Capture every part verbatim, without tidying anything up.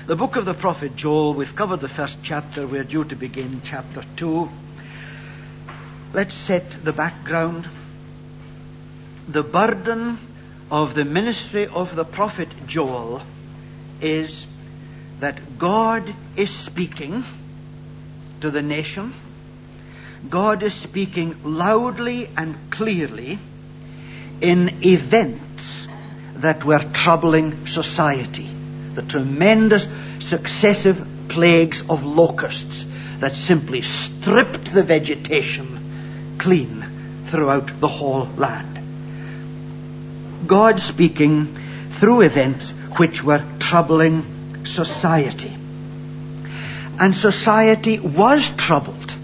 The book of the prophet Joel, we've covered the first chapter. We're due to begin chapter two. Let's set the background. The burden of the ministry of the prophet Joel is that God is speaking to the nation. God is speaking loudly and clearly in events that were troubling society. The tremendous successive plagues of locusts that simply stripped the vegetation clean throughout the whole land. God speaking through events which were troubling society. And society was troubled.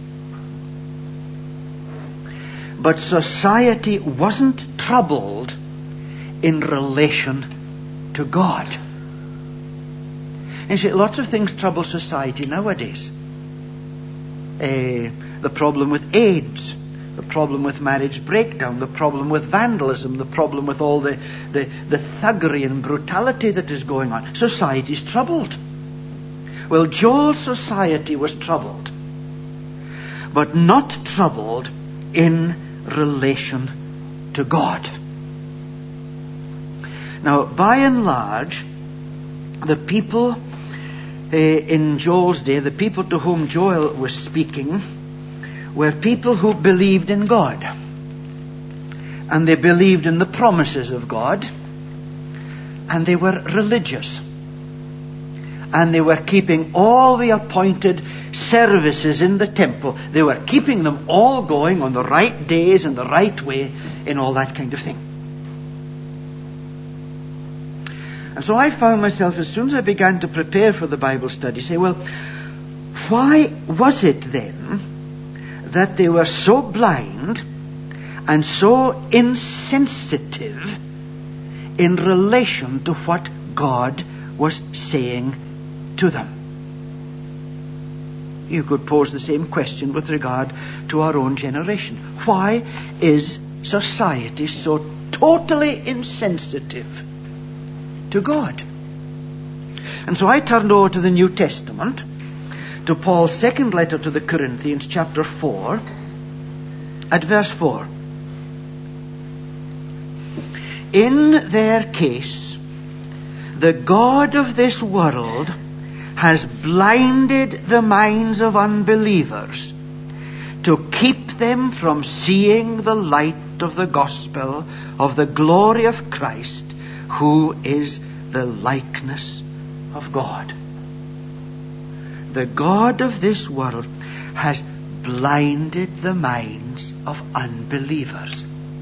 But society wasn't troubled in relation to God. You see, lots of things trouble society nowadays. Uh, the problem with AIDS, the problem with marriage breakdown, the problem with vandalism, the problem with all the, the, the thuggery and brutality that is going on. Society's troubled. Well, Joel's society was troubled, but not troubled in relation to God. Now, by and large, the people uh, in Joel's day, the people to whom Joel was speaking, were people who believed in God. And they believed in the promises of God. And they were religious. And they were keeping all the appointed services in the temple. They were keeping them all going on the right days and the right way and all that kind of thing. And so I found myself, as soon as I began to prepare for the Bible study, say, well, why was it then that they were so blind and so insensitive in relation to what God was saying to them? You could pose the same question with regard to our own generation. Why is society so totally insensitive to God? And so I turned over to the New Testament, to Paul's second letter to the Corinthians, chapter four, at verse four. In their case, the God of this world has blinded the minds of unbelievers to keep them from seeing the light of the gospel of the glory of Christ, who is the likeness of God. The God of this world has blinded the minds of unbelievers.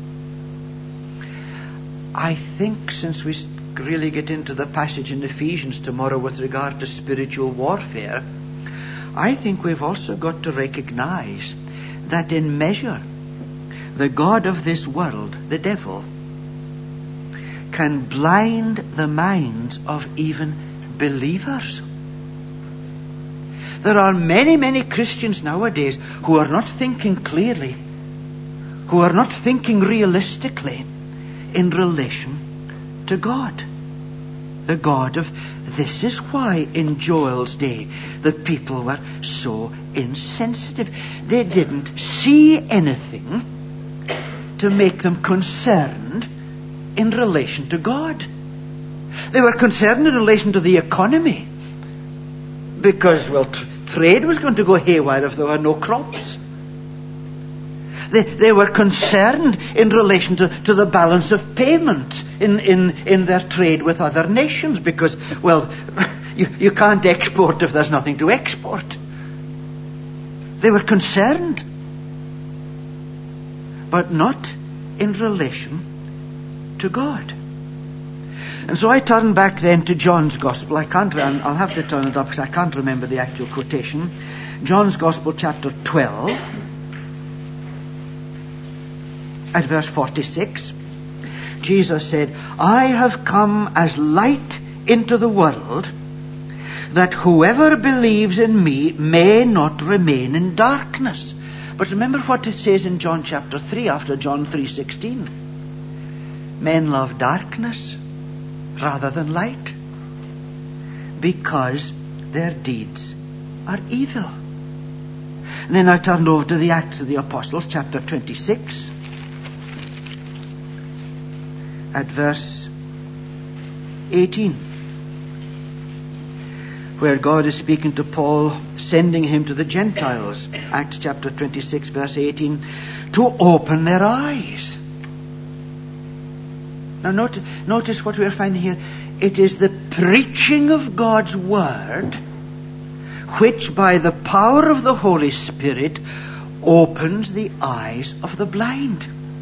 I think since we really get into the passage in Ephesians tomorrow with regard to spiritual warfare, I think we've also got to recognize that in measure, the God of this world, the devil, can blind the minds of even believers. There are many, many Christians nowadays who are not thinking clearly, who are not thinking realistically in relation to God. The God of... This is why in Joel's day the people were so insensitive. They didn't see anything to make them concerned in relation to God. They were concerned in relation to the economy, because, well, tr- trade was going to go haywire if there were no crops. They, they were concerned in relation to, to the balance of payment in, in, in their trade with other nations, because, well, you, you can't export if there's nothing to export. They were concerned, but not in relation to God. And so I turn back then to John's Gospel. I can't, I'll have to turn it up because I can't remember the actual quotation. John's Gospel, chapter twelve, at verse forty-six. Jesus said, I have come as light into the world, that whoever believes in me may not remain in darkness. But remember what it says in John chapter three, after John three sixteen. Men love darkness rather than light, because their deeds are evil. And then I turned over to the Acts of the Apostles, chapter twenty-six, at verse eighteen, where God is speaking to Paul, sending him to the Gentiles. Acts chapter twenty-six, verse eighteen, to open their eyes. Now notice, notice what we're finding here. It is the preaching of God's word which by the power of the Holy Spirit opens the eyes of the blind.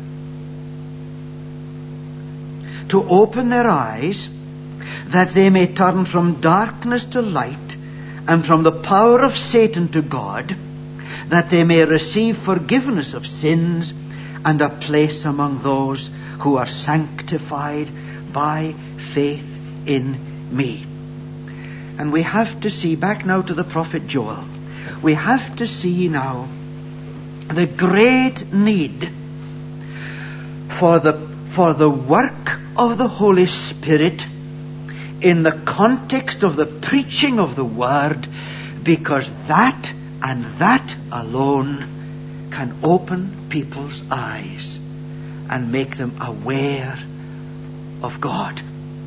To open their eyes that they may turn from darkness to light and from the power of Satan to God, that they may receive forgiveness of sins and a place among those who are sanctified by faith in me. And we have to see, back now to the prophet Joel, we have to see now the great need for the, for the work of the Holy Spirit in the context of the preaching of the Word, because that and that alone can open people's eyes and make them aware of God.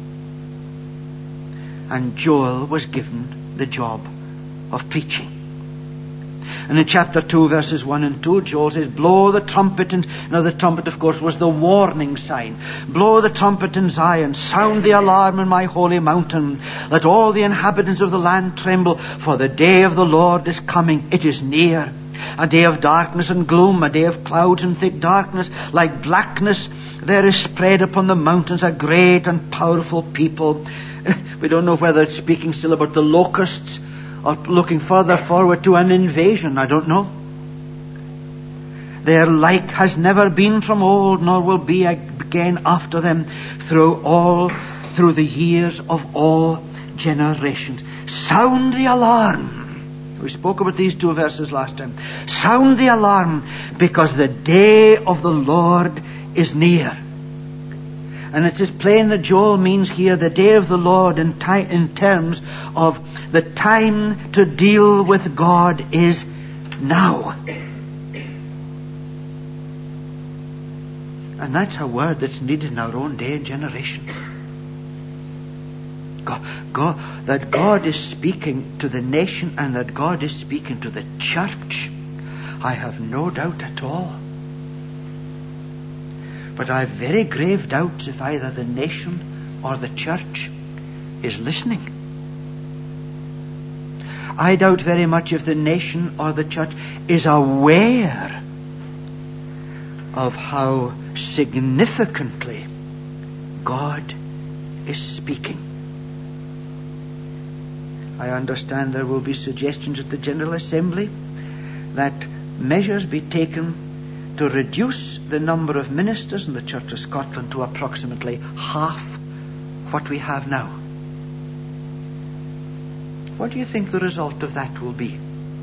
And Joel was given the job of preaching. And in chapter two, verses one and two, Joel says, blow the trumpet. And now the trumpet, of course, was the warning sign. Blow the trumpet in Zion. Sound the alarm in my holy mountain. Let all the inhabitants of the land tremble, for the day of the Lord is coming. It is near. A day of darkness and gloom, a day of clouds and thick darkness. Like blackness, there is spread upon the mountains a great and powerful people. We don't know whether it's speaking still about the locusts or looking further forward to an invasion. I don't know. Their like has never been from old, nor will be again after them through all, through the years of all generations. Sound the alarm. We spoke about these two verses last time. Sound the alarm, because the day of the Lord is near. And it is plain that Joel means here the day of the Lord in, ti- in terms of the time to deal with God is now. And that's a word that's needed in our own day and generation. God, God, that God is speaking to the nation and that God is speaking to the church, I have no doubt at all. But I have very grave doubts if either the nation or the church is listening. I doubt very much if the nation or the church is aware of how significantly God is speaking. I understand there will be suggestions at the General Assembly that measures be taken to reduce the number of ministers in the Church of Scotland to approximately half what we have now. What do you think the result of that will be?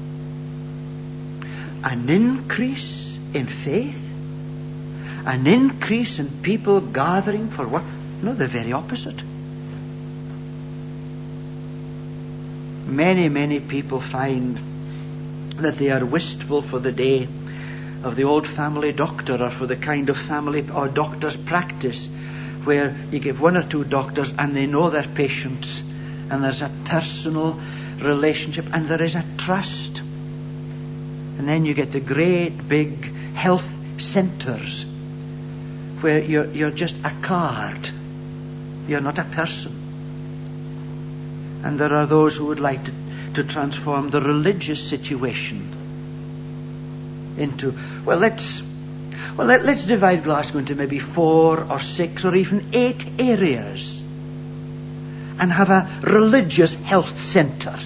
An increase in faith? An increase in people gathering for what? No, the very opposite. Many, many people find that they are wistful for the day of the old family doctor, or for the kind of family or doctor's practice where you give one or two doctors and they know their patients and there's a personal relationship and there is a trust. And then you get the great big health centers where you're, you're just a card. You're not a person. And there are those who would like to, to transform the religious situation into, well, let's well let, let's divide Glasgow into maybe four or six or even eight areas and have a religious health centre.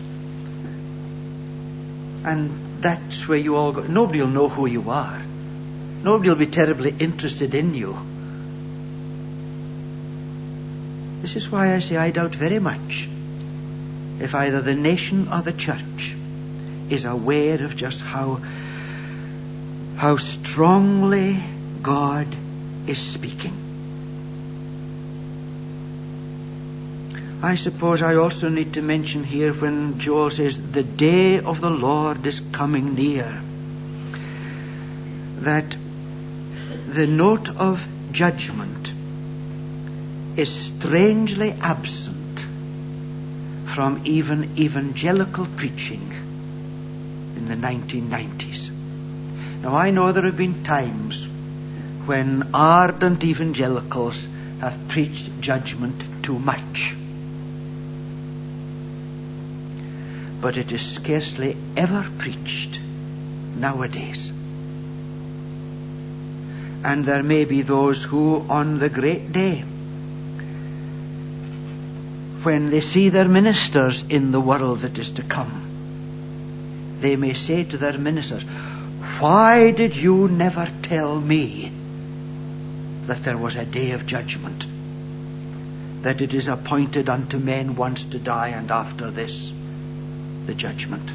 And that's where you all go. Nobody will know who you are. Nobody will be terribly interested in you. This is why I say I doubt very much if either the nation or the church is aware of just how how strongly God is speaking. I suppose I also need to mention here when Joel says, the day of the Lord is coming near, that the note of judgment is strangely absent from even evangelical preaching in the nineteen nineties. Now, I know there have been times when ardent evangelicals have preached judgment too much. But it is scarcely ever preached nowadays. And there may be those who, on the great day, when they see their ministers in the world that is to come, they may say to their ministers, why did you never tell me that there was a day of judgment, that it is appointed unto men once to die, and after this the judgment?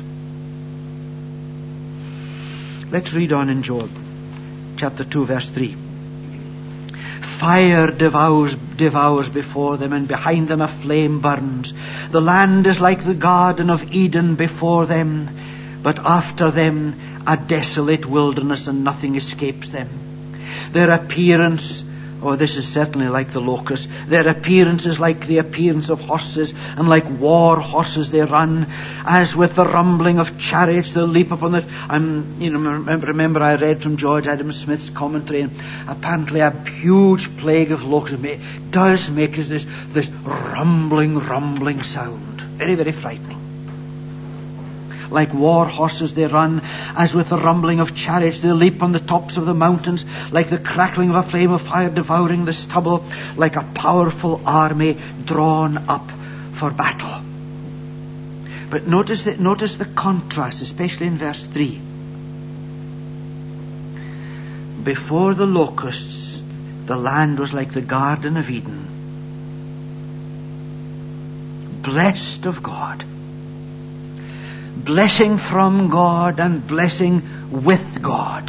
Let's read on in Joel chapter two, verse three. Fire devours, devours before them, and behind them a flame burns. The land is like the Garden of Eden before them, but after them a desolate wilderness, and nothing escapes them. Their appearance, oh, this is certainly like the locust. Their appearance is like the appearance of horses, and like war horses they run. As with the rumbling of chariots, they'll leap upon it. I'm, you know, remember, remember I read from George Adam Smith's commentary, and apparently a huge plague of locusts does make us this, this rumbling, rumbling sound. Very, very frightening. Like war horses they run, as with the rumbling of chariots they leap on the tops of the mountains, like the crackling of a flame of fire devouring the stubble, like a powerful army drawn up for battle. But notice the, notice the contrast, especially in verse three. Before the locusts, the land was like the Garden of Eden, blessed of God. Blessing from God and blessing with God.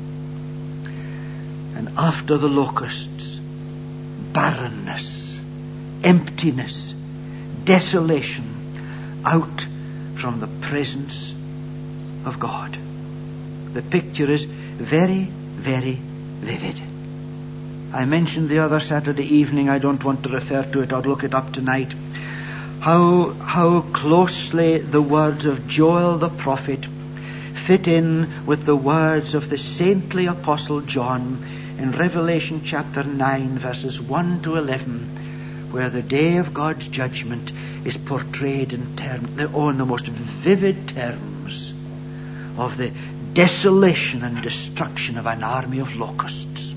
And after the locusts, barrenness, emptiness, desolation, out from the presence of God. The picture is very, very vivid. I mentioned the other Saturday evening, I don't want to refer to it, I'll look it up tonight, How, how closely the words of Joel the prophet fit in with the words of the saintly apostle John in Revelation chapter nine, verses one to eleven, where the day of God's judgment is portrayed in terms, oh, in the most vivid terms of the desolation and destruction of an army of locusts.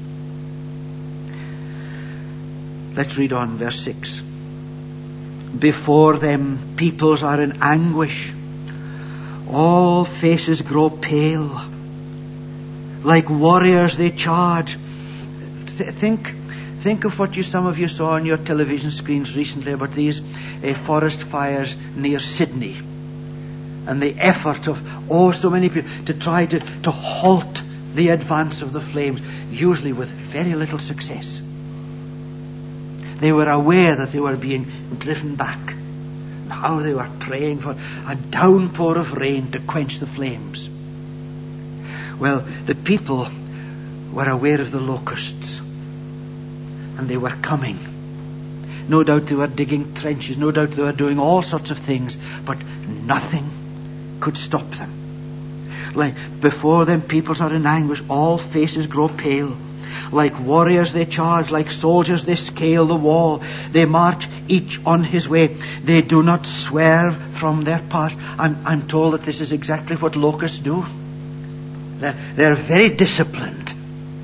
Let's read on, verse six. Before them peoples are in anguish. All faces grow pale. Like warriors they charge. Th- think think of what you some of you saw on your television screens recently about these uh, forest fires near Sydney. And the effort of, oh, so many people to try to, to halt the advance of the flames, usually with very little success. They were aware that they were being driven back. Now they were praying for a downpour of rain to quench the flames. Well, the people were aware of the locusts, and they were coming. No doubt they were digging trenches, no doubt they were doing all sorts of things, but nothing could stop them. Like before them peoples are in anguish, all faces grow pale. Like warriors they charge, like soldiers they scale the wall. They march each on his way. They do not swerve from their path. I'm, I'm told that this is exactly what locusts do. They're, they're very disciplined.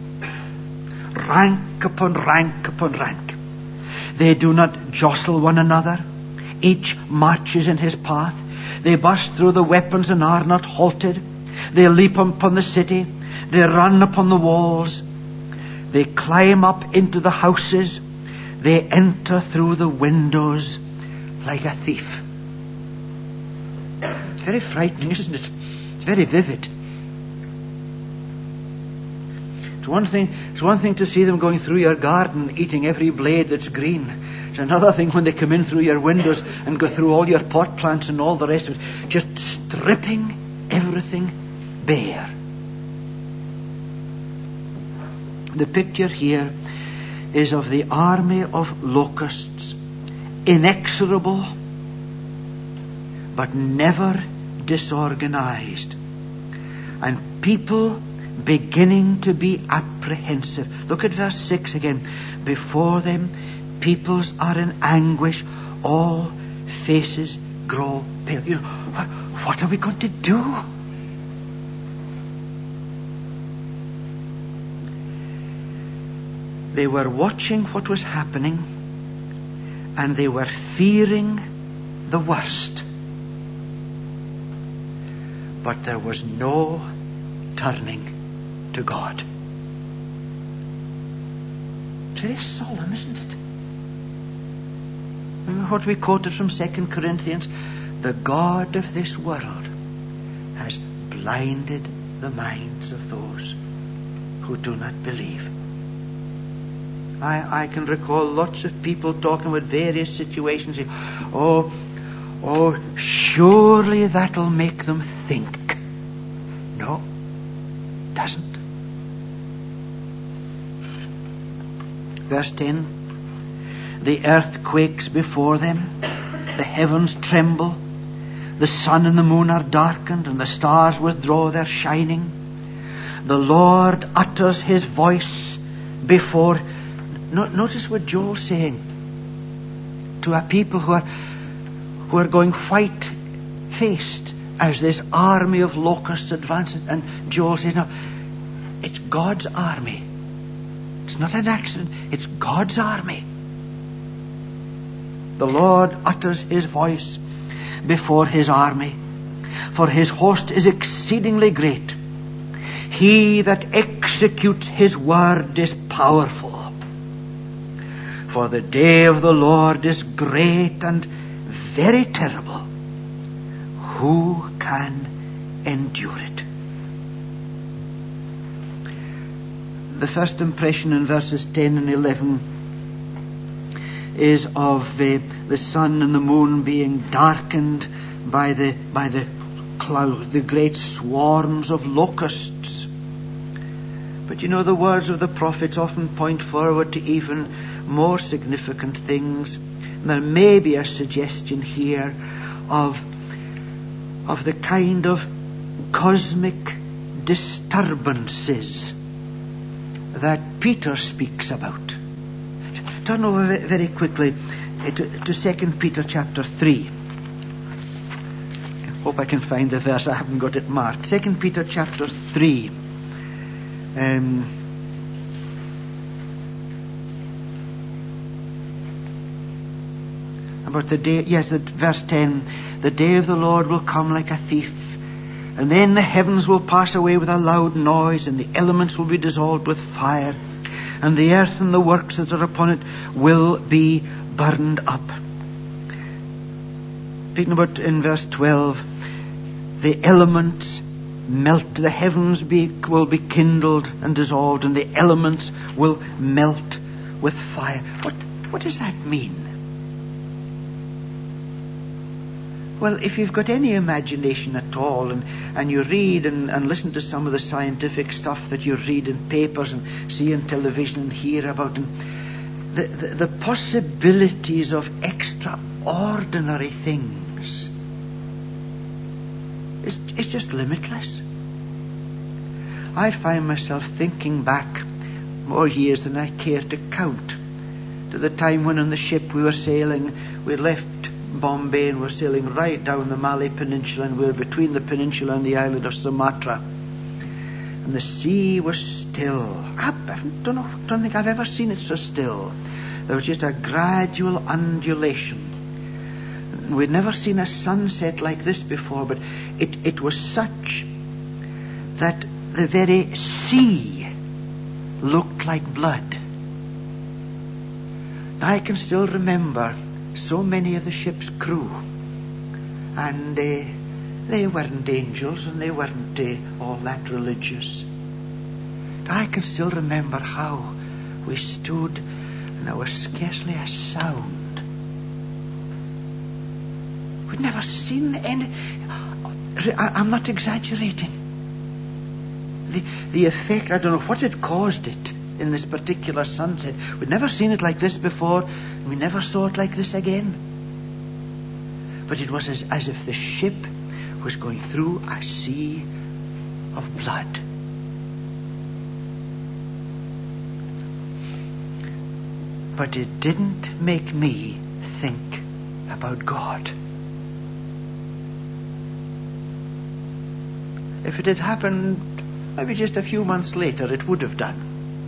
Rank upon rank upon rank. They do not jostle one another. Each marches in his path. They burst through the weapons and are not halted. They leap upon the city. They run upon the walls. They climb up into the houses. They enter through the windows like a thief. It's very frightening, isn't it? It's very vivid. It It's one thing, it's one thing to see them going through your garden, eating every blade that's green. It's another thing when they come in through your windows and go through all your pot plants and all the rest of it, just stripping everything bare. The picture here is of the army of locusts, inexorable, but never disorganized. And people beginning to be apprehensive. Look at verse six again. Before them, peoples are in anguish. All faces grow pale. You know, what are we going to do? They were watching what was happening, and they were fearing the worst. But there was no turning to God. It's very solemn, isn't it? Remember what we quoted from Second Corinthians? The God of this world has blinded the minds of those who do not believe. I, I can recall lots of people talking about various situations. Saying, oh, oh, surely that'll make them think. No, it doesn't. Verse ten. The earth quakes before them, the heavens tremble, the sun and the moon are darkened, and the stars withdraw their shining. The Lord utters his voice before. Notice what Joel's saying to a people who are who are going white-faced as this army of locusts advances. And Joel says, no, it's God's army. It's not an accident. It's God's army. The Lord utters his voice before his army, for his host is exceedingly great. He that executes his word is powerful. For the day of the Lord is great and very terrible. Who can endure it? The first impression in verses ten and eleven is of uh, the sun and the moon being darkened by the by the cloud, the great swarms of locusts. But you know, the words of the prophets often point forward to even more significant things. There may be a suggestion here of of the kind of cosmic disturbances that Peter speaks about. Turn over very quickly to, to Second Peter chapter three. I hope I can find the verse. I haven't got it marked. Second Peter chapter three. Um, about the day, yes, the, verse ten. The day of the Lord will come like a thief, and then the heavens will pass away with a loud noise, and the elements will be dissolved with fire, and the earth and the works that are upon it will be burned up. Speaking about in verse twelve, the elements melt, the heavens be, will be kindled and dissolved, and the elements will melt with fire. What, what does that mean? Well, if you've got any imagination at all, and, and you read and, and listen to some of the scientific stuff that you read in papers and see on television and hear about, and the, the, the possibilities of extraordinary things, it's, it's just limitless. I find myself thinking back more years than I care to count to the time when on the ship we were sailing, we left Bombay and we're sailing right down the Malay Peninsula, and we're between the peninsula and the island of Sumatra, and the sea was still. I don't know, don't think I've ever seen it so still. There was just a gradual undulation. We'd never seen a sunset like this before, but it, it was such that the very sea looked like blood. I can still remember so many of the ship's crew, and uh, they weren't angels, and they weren't uh, all that religious. But I can still remember how we stood and there was scarcely a sound. We'd never seen any... I'm not exaggerating. The, the effect, I don't know what had caused it in this particular sunset. We'd never seen it like this before, and we never saw it like this again. But it was as, as if the ship was going through a sea of blood. But it didn't make me think about God. If it had happened maybe just a few months later, it would have done.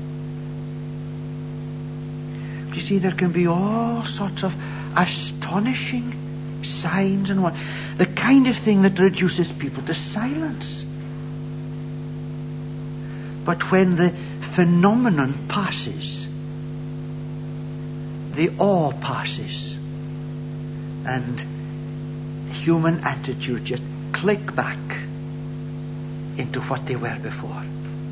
But you see, there can be all sorts of astonishing signs and what, the kind of thing that reduces people to silence. But when the phenomenon passes, the awe passes, and human attitude just click back into what they were before.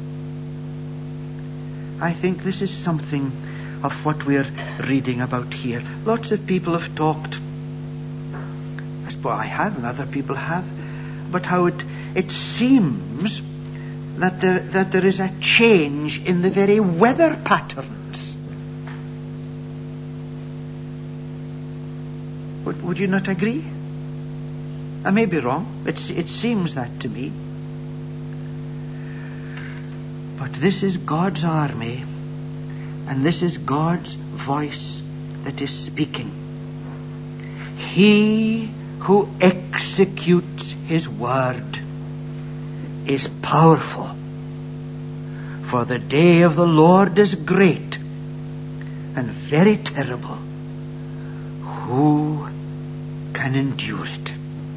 I think this is something of what we're reading about here. Lots of people have talked, I suppose I have and other people have, but how it it seems that there that there is a change in the very weather patterns. Would, would you not agree? I may be wrong. It's, it seems that to me. But this is God's army, and this is God's voice that is speaking. He who executes his word is powerful, for the day of the Lord is great and very terrible. Who can endure it?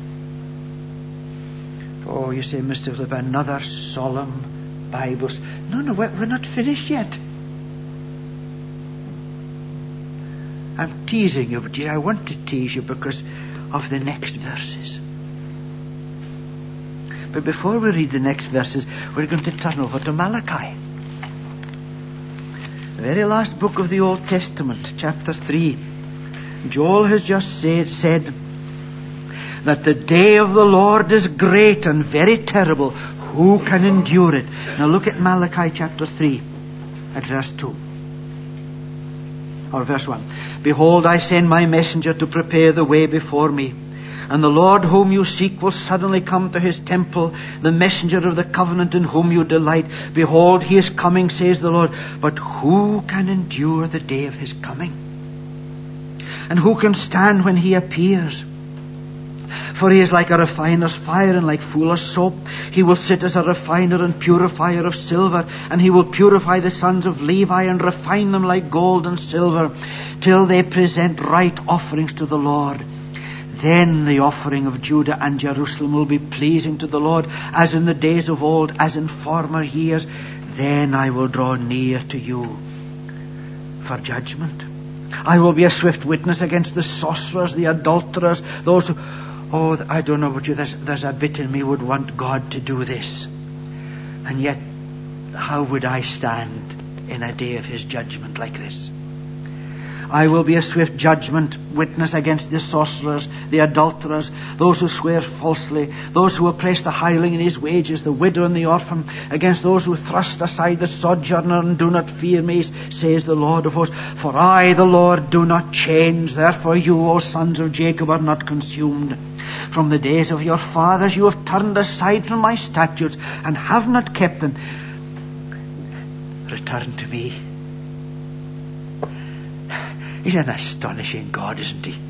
Oh, you say, Mister Philip, another solemn Bible. No, no, we're, we're not finished yet. I'm teasing you, but I want to tease you because of the next verses. But before we read the next verses, we're going to turn over to Malachi. The very last book of the Old Testament, chapter three. Joel has just said, said that the day of the Lord is great and very terrible. Who can endure it? Now look at Malachi chapter three at verse two. Or verse one. Behold, I send my messenger to prepare the way before me. And the Lord whom you seek will suddenly come to his temple, the messenger of the covenant in whom you delight. Behold, he is coming, says the Lord. But who can endure the day of his coming? And who can stand when he appears? For he is like a refiner's fire and like fuller's soap. He will sit as a refiner and purifier of silver, and he will purify the sons of Levi and refine them like gold and silver, till they present right offerings to the Lord. Then the offering of Judah and Jerusalem will be pleasing to the Lord, as in the days of old, as in former years. Then I will draw near to you for judgment. I will be a swift witness against the sorcerers, the adulterers, those who... Oh, I don't know about you, there's, there's a bit in me would want God to do this. And yet, how would I stand in a day of his judgment like this? I will be a swift judgment witness against the sorcerers, the adulterers, those who swear falsely, those who oppress the hireling in his wages, the widow and the orphan, against those who thrust aside the sojourner and do not fear me, says the Lord of hosts. For I, the Lord, do not change. Therefore you, O sons of Jacob, are not consumed. From the days of your fathers you have turned aside from my statutes and have not kept them. Return to me. He's an astonishing God, isn't he?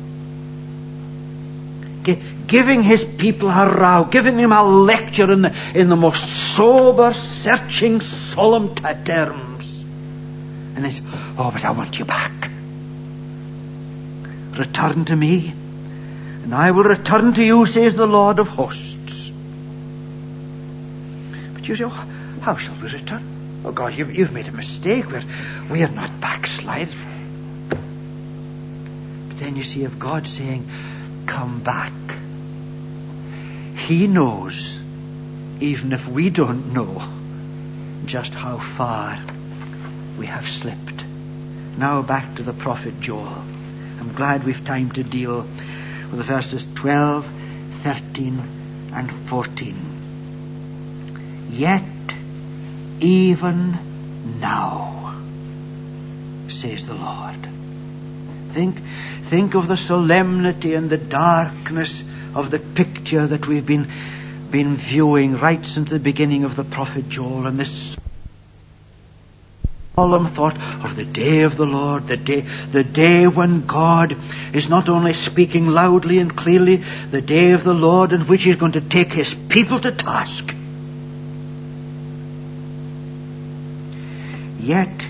G- giving his people a row, giving them a lecture in the, in the most sober, searching, solemn t- terms. And they say, oh, but I want you back. Return to me, and I will return to you, says the Lord of hosts. But you say, oh, how shall we return? Oh God, you've, you've made a mistake. We're, we are not backsliders. Then you see, if God's saying, come back, he knows, even if we don't know, just how far we have slipped. Now back to the prophet Joel. I'm glad we've time to deal with the verses twelve, thirteen, and fourteen. Yet even now, says the Lord. Think, think of the solemnity and the darkness of the picture that we've been, been viewing right since the beginning of the prophet Joel, and this solemn thought of the day of the Lord, the day, the day when God is not only speaking loudly and clearly, the day of the Lord in which He's going to take His people to task. Yet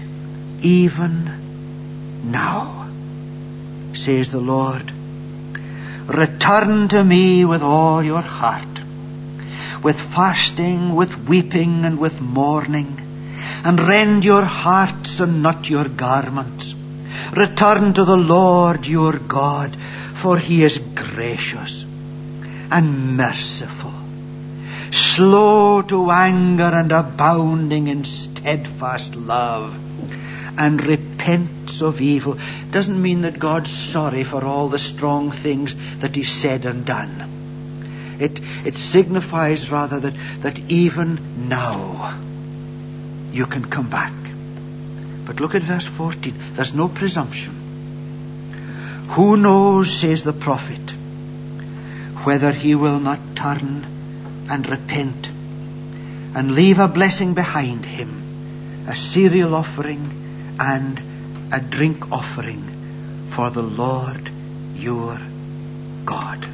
even now, says the Lord, return to me with all your heart, with fasting, with weeping, and with mourning, and rend your hearts and not your garments. Return to the Lord your God, for He is gracious and merciful, slow to anger and abounding in steadfast love, and repents of evil. Doesn't mean that God's sorry for all the strong things that He said and done. It, it signifies rather that, that even now you can come back. But look at verse fourteen. There's no presumption. Who knows, says the prophet, whether he will not turn and repent and leave a blessing behind him, a cereal offering and a drink offering for the Lord your God.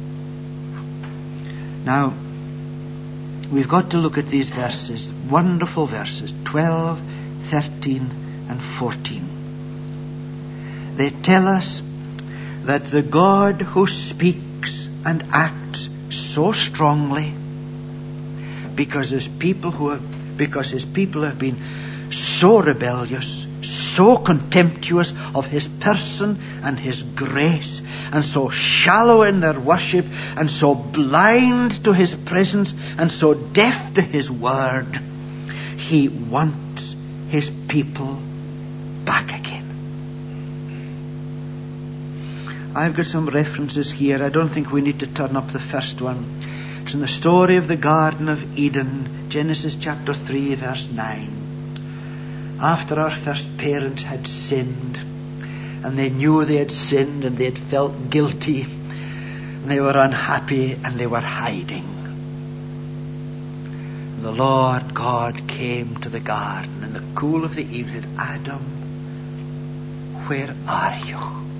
Now, we've got to look at these verses, wonderful verses, twelve, thirteen, and fourteen. They tell us that the God who speaks and acts so strongly, because his people who have, because his people have been so rebellious, so contemptuous of his person and his grace, and so shallow in their worship, and so blind to his presence, and so deaf to his word, he wants his people back again. I've got some references here. I don't think we need to turn up the first one. It's in the story of the Garden of Eden, Genesis chapter three, verse nine. After our first parents had sinned, and they knew they had sinned, and they had felt guilty, and they were unhappy, and they were hiding. And the Lord God came to the garden in the cool of the evening and said, Adam, where are you?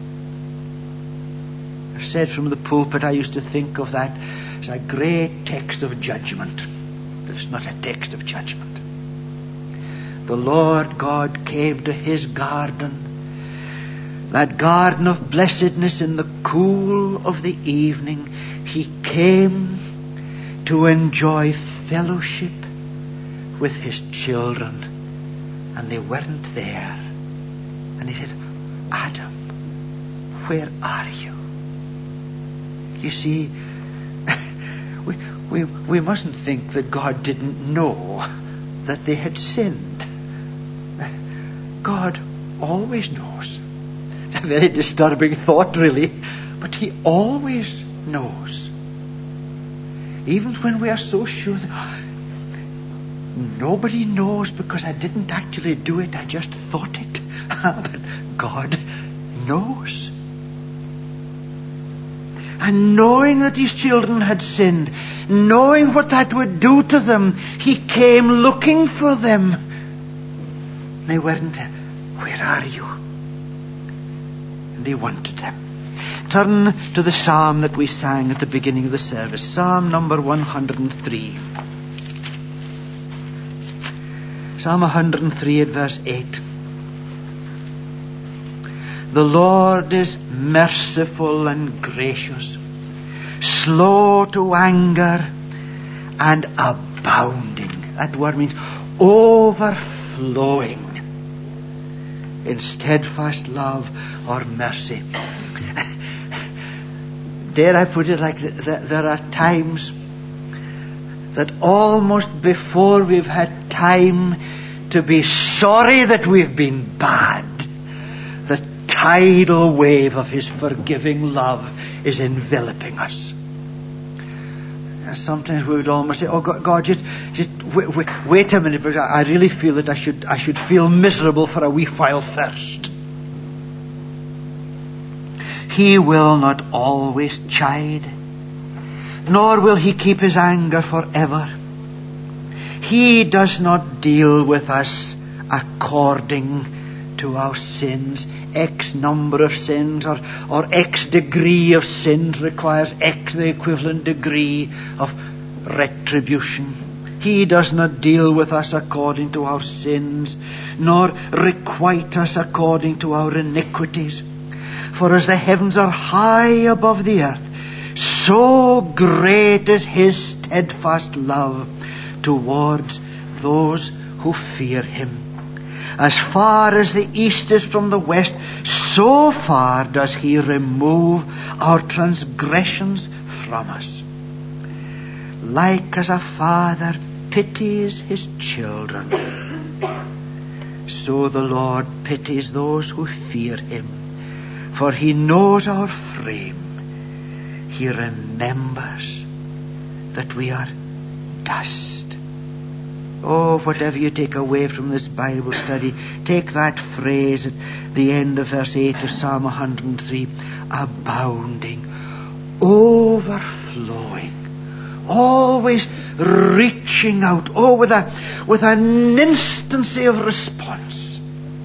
I've said from the pulpit, I used to think of that as a great text of judgment. But it's not a text of judgment. The Lord God came to his garden, that garden of blessedness in the cool of the evening. He came to enjoy fellowship with his children, and they weren't there. And he said, Adam, where are you? You see, we, we, we mustn't think that God didn't know that they had sinned. God always knows. A very disturbing thought, really, but he always knows. Even when we are so sure that nobody knows because I didn't actually do it, I just thought it. But God knows. And knowing that his children had sinned, knowing what that would do to them, he came looking for them. They weren't there. Where are you? And he wanted them. Turn to the psalm that we sang at the beginning of the service. Psalm number one hundred three. Psalm one hundred three at verse eight. The Lord is merciful and gracious, slow to anger, and abounding. That word means overflowing in steadfast love or mercy. Dare I put it like that? There are times that almost before we've had time to be sorry that we've been bad, the tidal wave of His forgiving love is enveloping us. Sometimes we would almost say, "Oh God, God just, just wait, wait, wait a minute, because I really feel that I should, I should feel miserable for a wee while first." He will not always chide, nor will He keep His anger forever. He does not deal with us according to our sins. X number of sins or, or X degree of sins requires X the equivalent degree of retribution. He does not deal with us according to our sins, nor requite us according to our iniquities. For as the heavens are high above the earth, so great is His steadfast love towards those who fear Him. As far as the east is from the west, so far does He remove our transgressions from us. Like as a father pities his children, so the Lord pities those who fear Him. For He knows our frame. He remembers that we are dust. Oh, whatever you take away from this Bible study, take that phrase at the end of verse eight of Psalm one hundred three. Abounding, overflowing, always reaching out, oh, with a with an instancy of response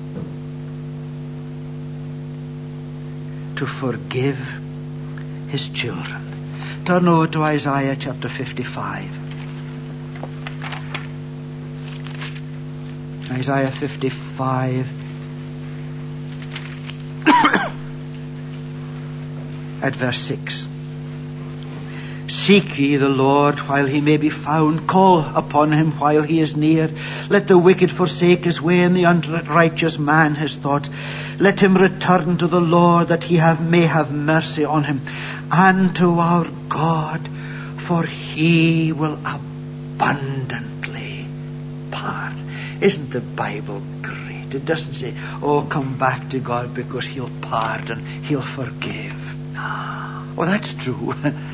to forgive His children. Turn over to Isaiah chapter fifty-five. Isaiah fifty-five at verse six. Seek ye the Lord while He may be found. Call upon Him while He is near. Let the wicked forsake his way, and the unrighteous man his thoughts. Let him return to the Lord, that He have, may have mercy on him, and to our God, for He will abundantly pardon. Isn't the Bible great? It doesn't say, "Oh, come back to God because He'll pardon, He'll forgive." Oh, that's true.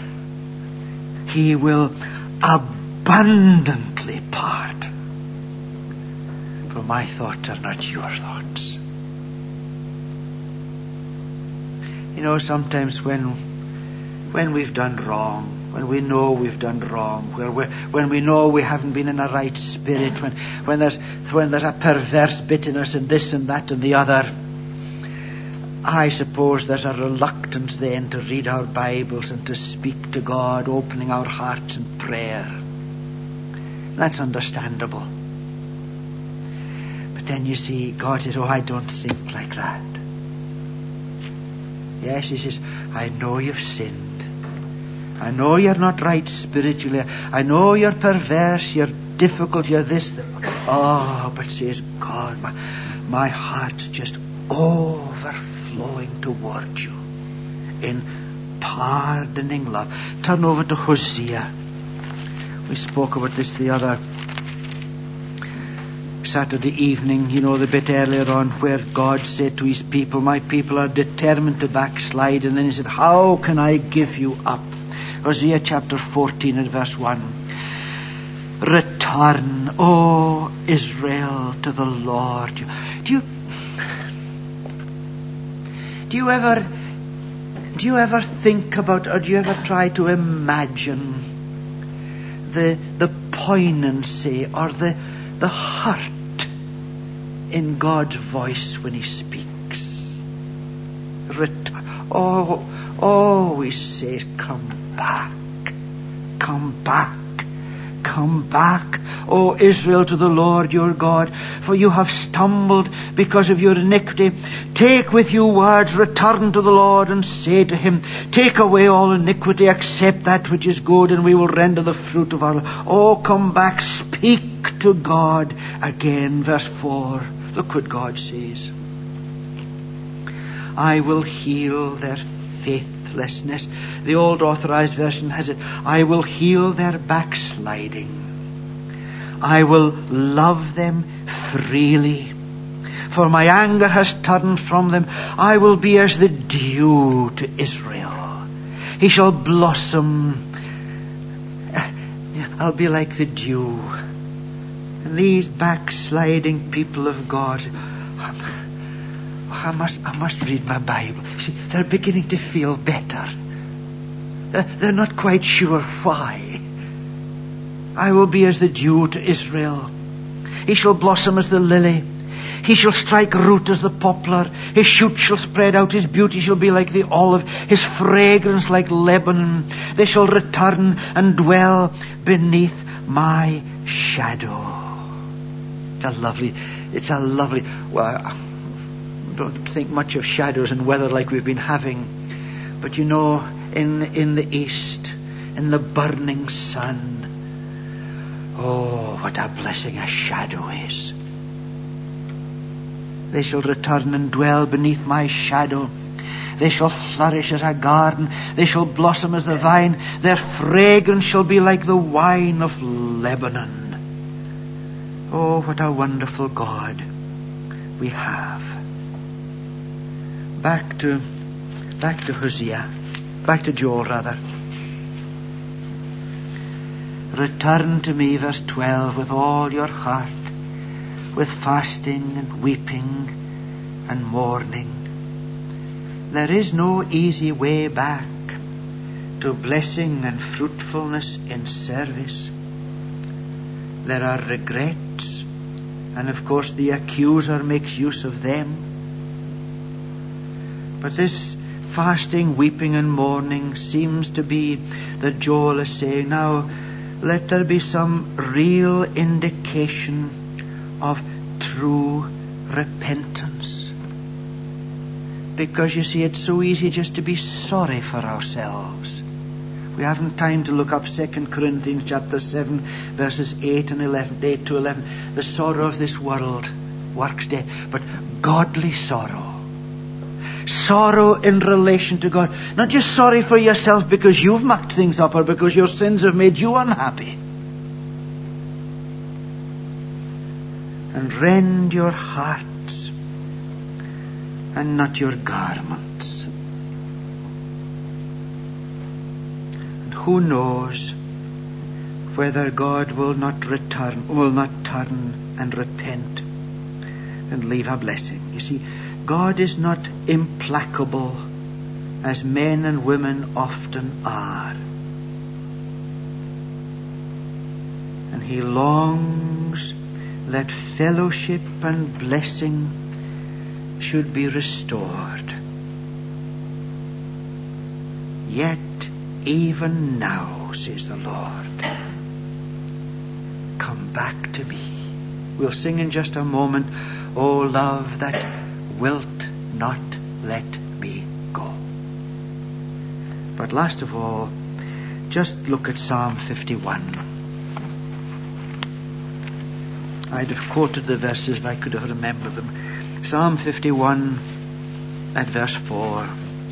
He will abundantly pardon. For my thoughts are not your thoughts. You know, sometimes when when we've done wrong, when we know we've done wrong, where we when we know we haven't been in a right spirit, when when there's when there's a perverse bit in us and this and that and the other, I suppose there's a reluctance then to read our Bibles and to speak to God, opening our hearts in prayer. That's understandable. But then you see, God says, "Oh, I don't think like that." Yes, He says, "I know you've sinned. I know you're not right spiritually. I know you're perverse, you're difficult, you're this." Oh, but says God, my, my heart's just overflowing towards you in pardoning love. Turn over to Hosea. We spoke about this the other Saturday evening, you know, the bit earlier on, where God said to His people, "My people are determined to backslide." And then He said, "How can I give you up?" Hosea chapter fourteen and verse one. Return, O Israel, to the Lord. Do you do you ever do you ever think about, or do you ever try to imagine the the poignancy or the the hurt in God's voice when He speaks? Return. Oh, oh, He says, "Come back, come back, come back, O Israel, to the Lord your God, for you have stumbled because of your iniquity. Take with you words, return to the Lord, and say to Him, take away all iniquity, accept that which is good, and we will render the fruit of our..." Oh, come back, speak to God again. Verse four, look what God says. "I will heal their faithless faithlessness. The old Authorized Version has it, I will heal their backsliding. I will love them freely. For my anger has turned from them. I will be as the dew to Israel. He shall blossom. I'll be like the dew. And these backsliding people of God, I must, I must read my Bible. See, they're beginning to feel better. They're not quite sure why. I will be as the dew to Israel. He shall blossom as the lily. He shall strike root as the poplar. His shoot shall spread out. His beauty shall be like the olive. His fragrance like Lebanon. They shall return and dwell beneath my shadow. It's a lovely, it's a lovely, well, I don't think much of shadows and weather like we've been having. But you know, in, in the east, in the burning sun, oh, what a blessing a shadow is. They shall return and dwell beneath my shadow. They shall flourish as a garden. They shall blossom as the vine. Their fragrance shall be like the wine of Lebanon. Oh, what a wonderful God we have. Back to, back to Hosea. Back to Joel, rather. Return to me, verse twelve, with all your heart, with fasting and weeping and mourning. There is no easy way back to blessing and fruitfulness in service. There are regrets, and of course the accuser makes use of them. But this fasting, weeping and mourning seems to be that Joel is saying, now let there be some real indication of true repentance. Because you see, it's so easy just to be sorry for ourselves. We haven't time to look up Second Corinthians chapter seven, verses eight and eleven, eight to eleven. The sorrow of this world works death, but godly sorrow. Sorrow in relation to God. Not just sorry for yourself because you've mucked things up or because your sins have made you unhappy. And rend your hearts and not your garments. And who knows whether God will not return, will not turn and repent and leave a blessing. You see, God is not implacable as men and women often are. And He longs that fellowship and blessing should be restored. Yet even now, says the Lord, come back to me. We'll sing in just a moment, O love that wilt not let me go. But last of all, just look at Psalm fifty-one. I'd have quoted the verses if I could have remembered them. Psalm fifty-one at verse four.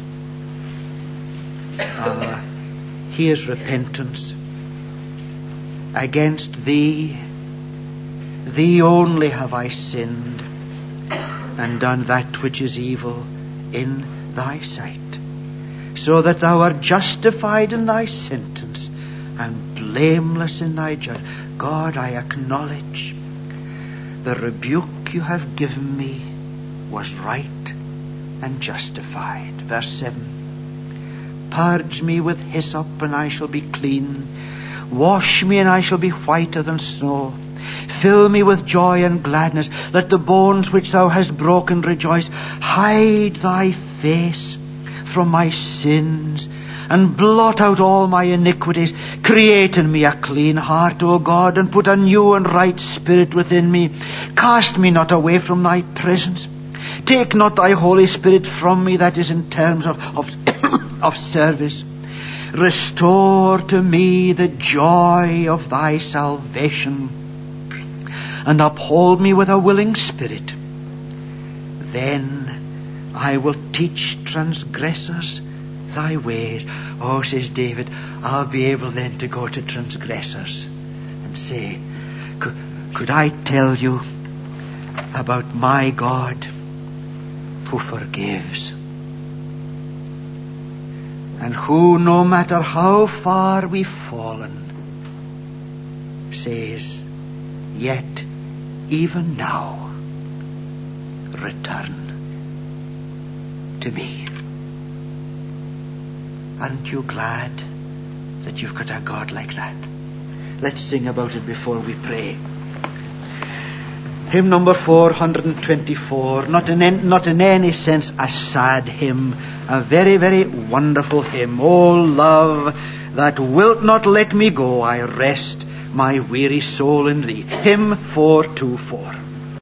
Uh, here's repentance. Against thee, thee only have I sinned, and done that which is evil in thy sight, so that thou art justified in thy sentence and blameless in thy judgment. God, I acknowledge the rebuke you have given me was right and justified. Verse seven. Purge me with hyssop and I shall be clean. Wash me and I shall be whiter than snow. Fill me with joy and gladness. Let the bones which thou hast broken rejoice. Hide thy face from my sins and blot out all my iniquities. Create in me a clean heart, O God, and put a new and right spirit within me. Cast me not away from thy presence. Take not thy Holy Spirit from me, that is in terms of, of, of service. Restore to me the joy of thy salvation, and uphold me with a willing spirit. Then I will teach transgressors thy ways. Oh, says David, I'll be able then to go to transgressors and say, could, could I tell you about my God who forgives, and who, no matter how far we've fallen, says, yet even now return to me. Aren't you glad that you've got a God like that? Let's sing about it before we pray. Hymn number four hundred twenty-four, not in, en- not in any sense a sad hymn, a very, very wonderful hymn. O love, that wilt not let me go, I rest my weary soul in thee. Hymn four twenty-four.